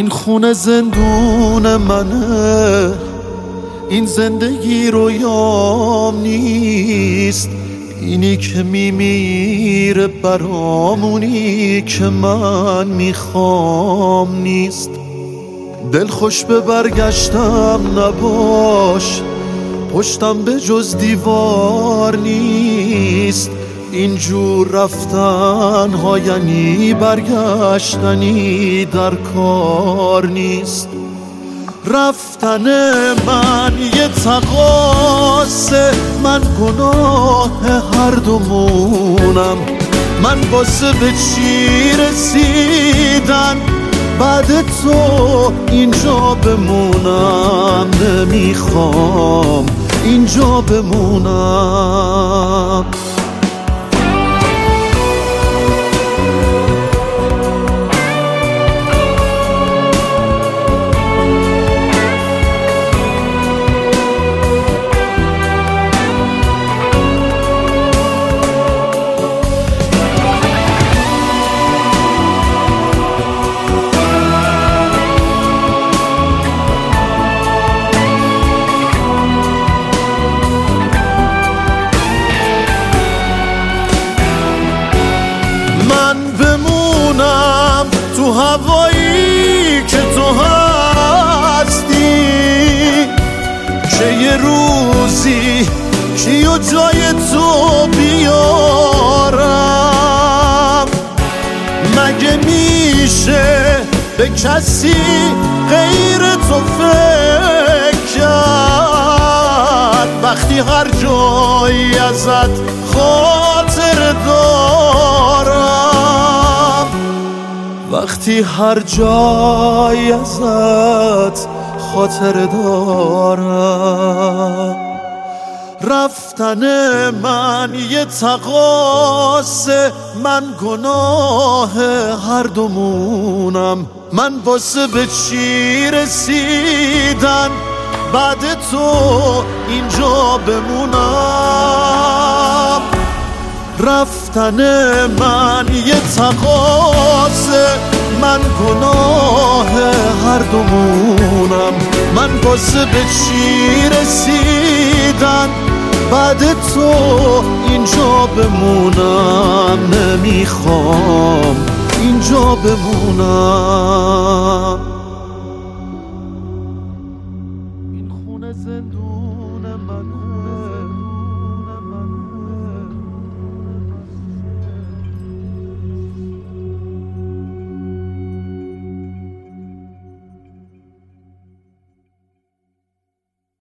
این خونه زندون منه، این زندگی رویام نیست. اینی که میمیره برامونی که من میخوام نیست. دل خوش به برگشتم نباش، پشتم به جز دیوار نیست. اینجور رفتن ها یعنی برگشتنی در کار نیست. رفتن من یه تقاصه، من گناه هر دومونم. من واسه به چی رسیدن بعد تو اینجا بمونم. نمیخوام اینجا بمونم. تو هوایی که تو هستی، چه یه روزی کیو جای تو بیارم. مگه میشه به کسی غیر تو فکر کرد وقتی هر جایی ازت خاطر دارم. وقتی هر جایی ازت خاطر دارم. رفتن من یه تقاصه، من گناه هر دومونم. من واسه به چی رسیدن بعد تو اینجا بمونم. رفتن من یه تقاصه، من گناه هر دومونم. من واسه به چی رسیدن بعد تو اینجا بمونم. نمیخوام اینجا بمونم. این خونه زندون منه.